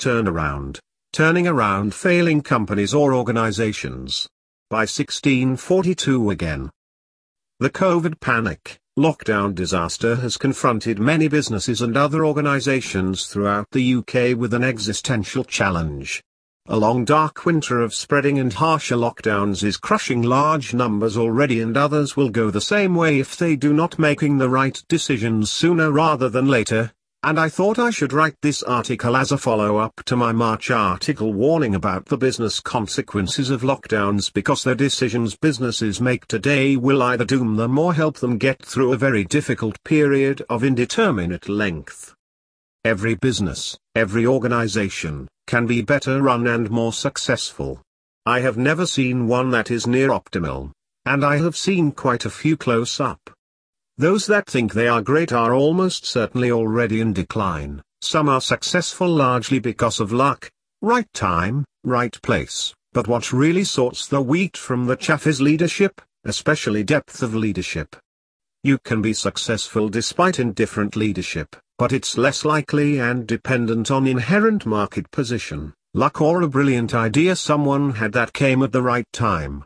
turnaround, turning around failing companies or organizations. By 1642 again. The COVID panic, lockdown disaster has confronted many businesses and other organizations throughout the UK with an existential challenge. A long dark winter of spreading and harsher lockdowns is crushing large numbers already, and others will go the same way if they do not making the right decisions sooner rather than later. And I thought I should write this article as a follow-up to my March article warning about the business consequences of lockdowns, because the decisions businesses make today will either doom them or help them get through a very difficult period of indeterminate length. Every business, every organization, can be better run and more successful. I have never seen one that is near optimal, and I have seen quite a few close up. Those that think they are great are almost certainly already in decline. Some are successful largely because of luck, right time, right place, but what really sorts the wheat from the chaff is leadership, especially depth of leadership. You can be successful despite indifferent leadership, but it's less likely and dependent on inherent market position, luck, or a brilliant idea someone had that came at the right time.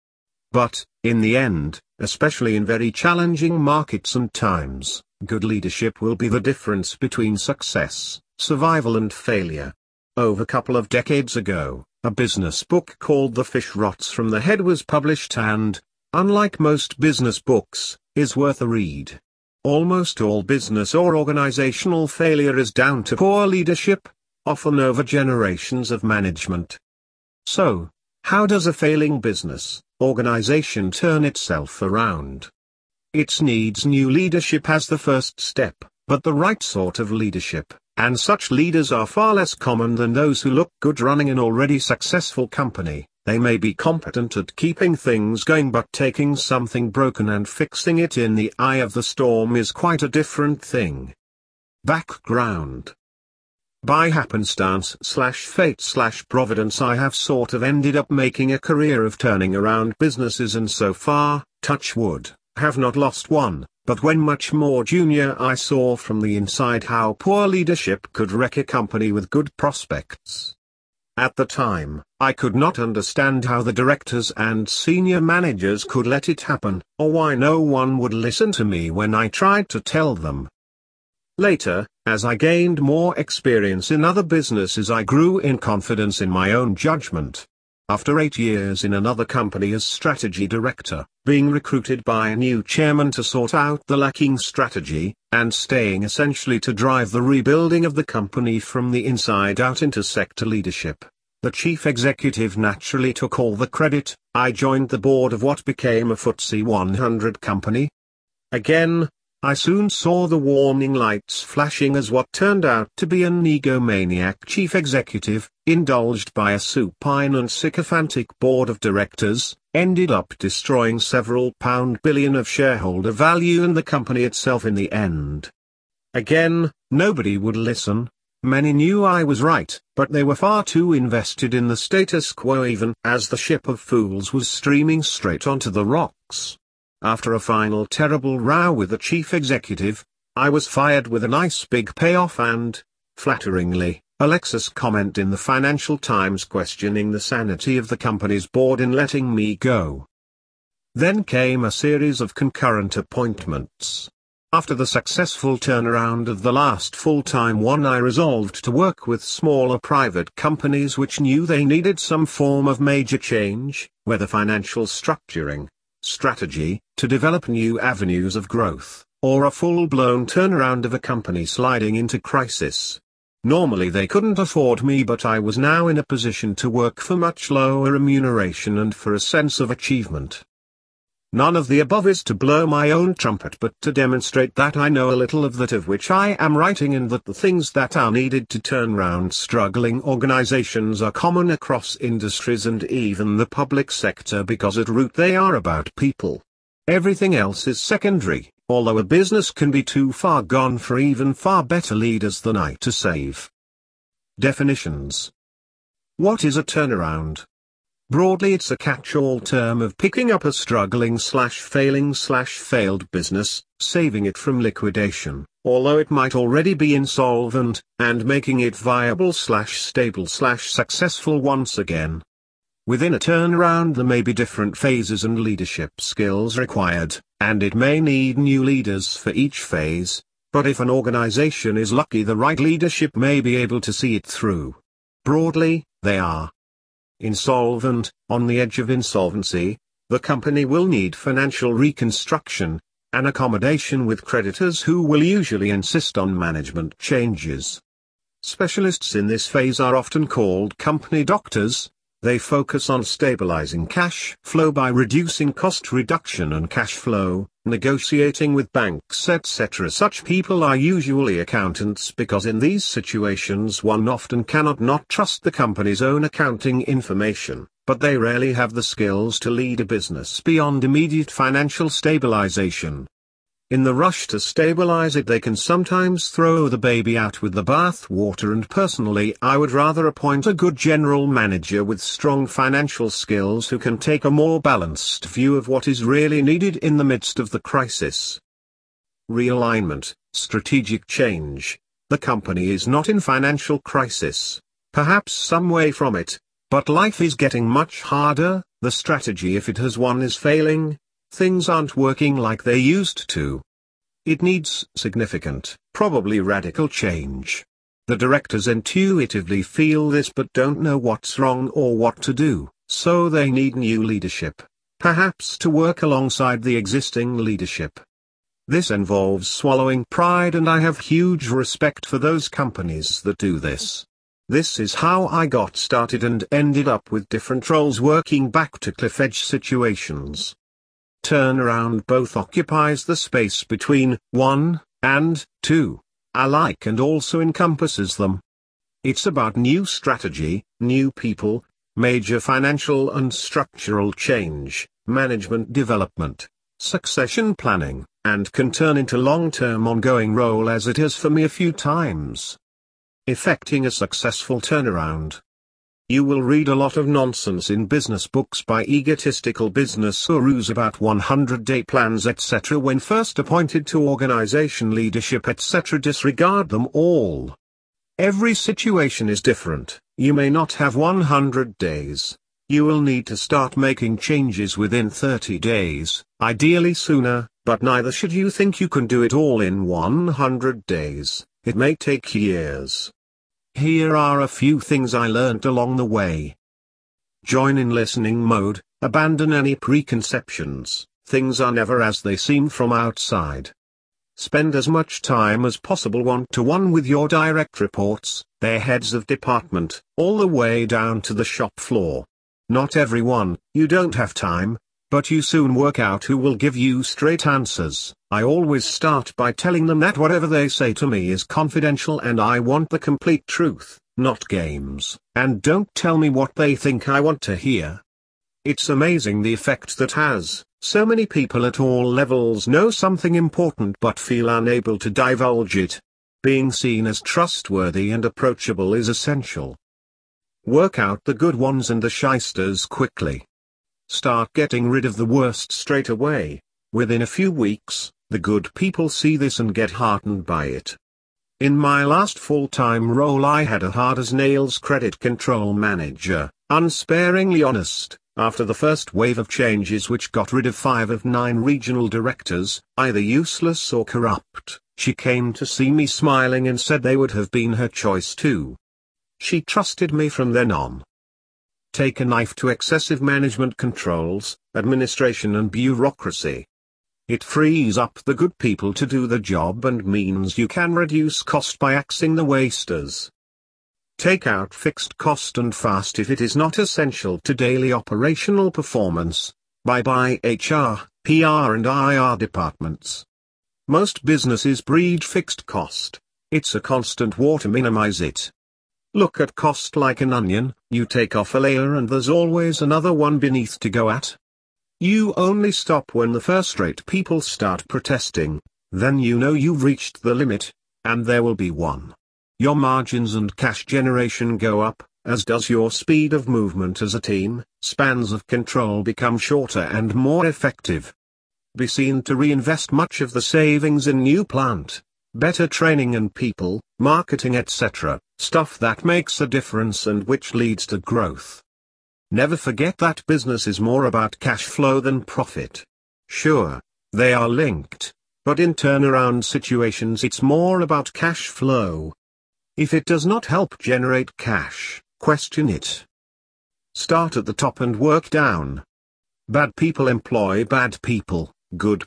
But, in the end, especially in very challenging markets and times, good leadership will be the difference between success, survival and failure. Over a couple of decades ago, a business book called The Fish Rots from the Head was published and, unlike most business books, is worth a read. Almost all business or organizational failure is down to poor leadership, often over generations of management. So, how does a failing business, organization turn itself around? It needs new leadership as the first step, but the right sort of leadership, and such leaders are far less common than those who look good running an already successful company. They may be competent at keeping things going, but taking something broken and fixing it in the eye of the storm is quite a different thing. Background. By happenstance/fate/providence I have sort of ended up making a career of turning around businesses, and so far, touch wood, have not lost one, but when much more junior I saw from the inside how poor leadership could wreck a company with good prospects. At the time, I could not understand how the directors and senior managers could let it happen, or why no one would listen to me when I tried to tell them. Later, as I gained more experience in other businesses, I grew in confidence in my own judgment. After 8 years in another company as strategy director, being recruited by a new chairman to sort out the lacking strategy, and staying essentially to drive the rebuilding of the company from the inside out into sector leadership, the chief executive naturally took all the credit. I joined the board of what became a FTSE 100 company. Again, I soon saw the warning lights flashing as what turned out to be an egomaniac chief executive, indulged by a supine and sycophantic board of directors, ended up destroying several £billion of shareholder value and the company itself in the end. Again, nobody would listen. Many knew I was right, but they were far too invested in the status quo, even as the ship of fools was streaming straight onto the rocks. After a final terrible row with the chief executive, I was fired with a nice big payoff and, flatteringly, a Lexus comment in the Financial Times questioning the sanity of the company's board in letting me go. Then came a series of concurrent appointments. After the successful turnaround of the last full-time one, I resolved to work with smaller private companies which knew they needed some form of major change, whether financial structuring, strategy, to develop new avenues of growth, or a full-blown turnaround of a company sliding into crisis. Normally they couldn't afford me, but I was now in a position to work for much lower remuneration and for a sense of achievement. None of the above is to blow my own trumpet, but to demonstrate that I know a little of that of which I am writing, and that the things that are needed to turn round struggling organizations are common across industries and even the public sector, because at root they are about people. Everything else is secondary, although a business can be too far gone for even far better leaders than I to save. Definitions. What is a turnaround? Broadly, it's a catch-all term of picking up a struggling/failing/failed business, saving it from liquidation, although it might already be insolvent, and making it viable/stable/successful once again. Within a turnaround there may be different phases and leadership skills required, and it may need new leaders for each phase, but if an organization is lucky, the right leadership may be able to see it through. Broadly, they are insolvent, on the edge of insolvency. The company will need financial reconstruction, and accommodation with creditors who will usually insist on management changes. Specialists in this phase are often called company doctors. They focus on stabilizing cash flow by reducing cost reduction and cash flow, negotiating with banks, etc. Such people are usually accountants, because in these situations one often cannot not trust the company's own accounting information, but they rarely have the skills to lead a business beyond immediate financial stabilization. In the rush to stabilize it, they can sometimes throw the baby out with the bathwater, and personally I would rather appoint a good general manager with strong financial skills who can take a more balanced view of what is really needed in the midst of the crisis. Realignment, strategic change. The company is not in financial crisis, perhaps some way from it, but life is getting much harder. The strategy, if it has one, is failing. Things aren't working like they used to. It needs significant, probably radical change. The directors intuitively feel this but don't know what's wrong or what to do, so they need new leadership, perhaps to work alongside the existing leadership. This involves swallowing pride, and I have huge respect for those companies that do this. This is how I got started and ended up with different roles working back to cliff edge situations. Turnaround both occupies the space between 1 and 2, alike, and also encompasses them. It's about new strategy, new people, major financial and structural change, management development, succession planning, and can turn into long-term ongoing role, as it has for me a few times. Effecting a successful turnaround. You will read a lot of nonsense in business books by egotistical business gurus about 100-day plans, etc. When first appointed to organization leadership, etc. Disregard them all. Every situation is different. You may not have 100 days. You will need to start making changes within 30 days, ideally sooner, but neither should you think you can do it all in 100 days. It may take years. Here are a few things I learned along the way. Join in listening mode, abandon any preconceptions. Things are never as they seem from outside. Spend as much time as possible one-to-one with your direct reports, their heads of department, all the way down to the shop floor. Not everyone, you don't have time, but you soon work out who will give you straight answers. I always start by telling them that whatever they say to me is confidential and I want the complete truth, not games, and don't tell me what they think I want to hear. It's amazing the effect that has. So many people at all levels know something important but feel unable to divulge it. Being seen as trustworthy and approachable is essential. Work out the good ones and the shysters quickly. Start getting rid of the worst straight away. Within a few weeks, the good people see this and get heartened by it. In my last full-time role I had a hard-as-nails credit control manager, unsparingly honest. After the first wave of changes which got rid of 5 of 9 regional directors, either useless or corrupt, she came to see me smiling and said they would have been her choice too. She trusted me from then on. Take a knife to excessive management controls, administration and bureaucracy. It frees up the good people to do the job and means you can reduce cost by axing the wasters. Take out fixed cost and fast if it is not essential to daily operational performance. Bye-bye HR, PR and IR departments. Most businesses breed fixed cost. It's a constant war to minimize it. Look at cost like an onion, you take off a layer and there's always another one beneath to go at. You only stop when the first-rate people start protesting, then you know you've reached the limit, and there will be one. Your margins and cash generation go up, as does your speed of movement as a team. Spans of control become shorter and more effective. Be seen to reinvest much of the savings in new plant, better training and people, marketing etc., stuff that makes a difference and which leads to growth. Never forget that business is more about cash flow than profit. Sure, they are linked, but in turnaround situations it's more about cash flow. If it does not help generate cash, question it. Start at the top and work down. Bad people employ bad people, good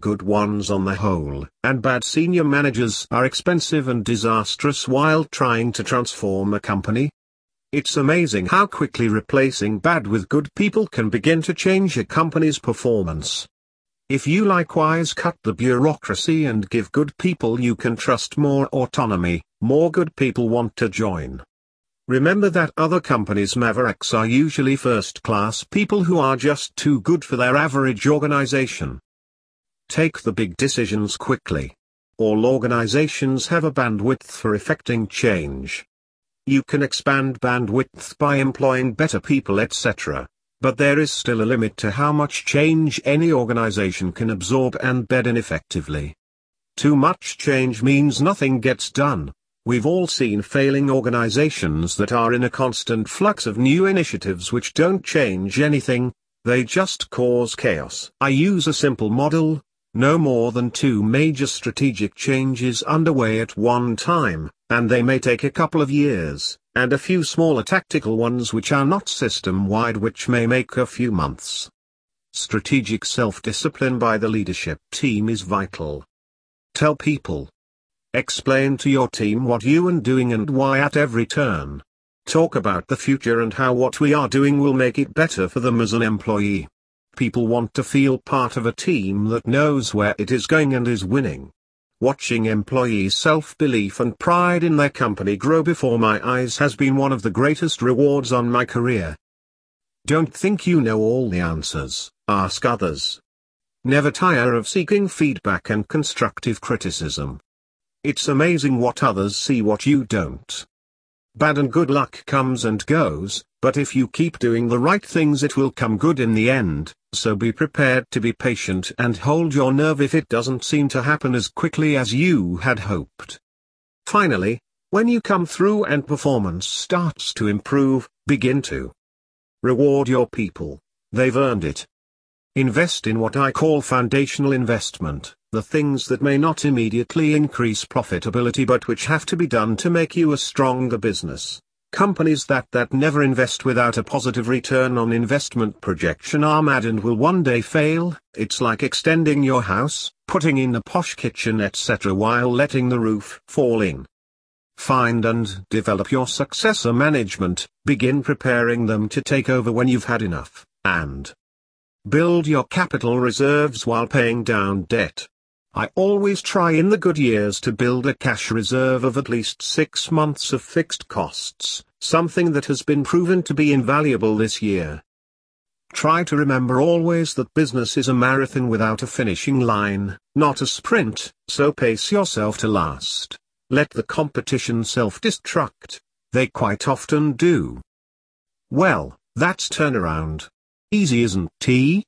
ones on the whole, and bad senior managers are expensive and disastrous while trying to transform a company. It's amazing how quickly replacing bad with good people can begin to change a company's performance. If you likewise cut the bureaucracy and give good people you can trust more autonomy, more good people want to join. Remember that other companies' mavericks are usually first-class people who are just too good for their average organization. Take the big decisions quickly. All organizations have a bandwidth for effecting change. You can expand bandwidth by employing better people etc., but there is still a limit to how much change any organization can absorb and bed in effectively. Too much change means nothing gets done. We've all seen failing organizations that are in a constant flux of new initiatives which don't change anything, they just cause chaos. I use a simple model. No more than 2 major strategic changes underway at one time, and they may take a couple of years, and a few smaller tactical ones which are not system-wide which may make a few months. Strategic self-discipline by the leadership team is vital. Tell people. Explain to your team what you are doing and why at every turn. Talk about the future and how what we are doing will make it better for them as an employee. People want to feel part of a team that knows where it is going and is winning. Watching employees' self-belief and pride in their company grow before my eyes has been one of the greatest rewards on my career. Don't think you know all the answers, ask others. Never tire of seeking feedback and constructive criticism. It's amazing what others see what you don't. Bad and good luck comes and goes, but if you keep doing the right things it will come good in the end, so be prepared to be patient and hold your nerve if it doesn't seem to happen as quickly as you had hoped. Finally, when you come through and performance starts to improve, begin to reward your people. They've earned it. Invest in what I call foundational investment, the things that may not immediately increase profitability but which have to be done to make you a stronger business. Companies that never invest without a positive return on investment projection are mad and will one day fail. It's like extending your house, putting in a posh kitchen etc. while letting the roof fall in. Find and develop your successor management, begin preparing them to take over when you've had enough, and build your capital reserves while paying down debt. I always try in the good years to build a cash reserve of at least 6 months of fixed costs, something that has been proven to be invaluable this year. Try to remember always that business is a marathon without a finishing line, not a sprint, so pace yourself to last. Let the competition self-destruct. They quite often do. Well, that's turnaround. Easy, isn't it?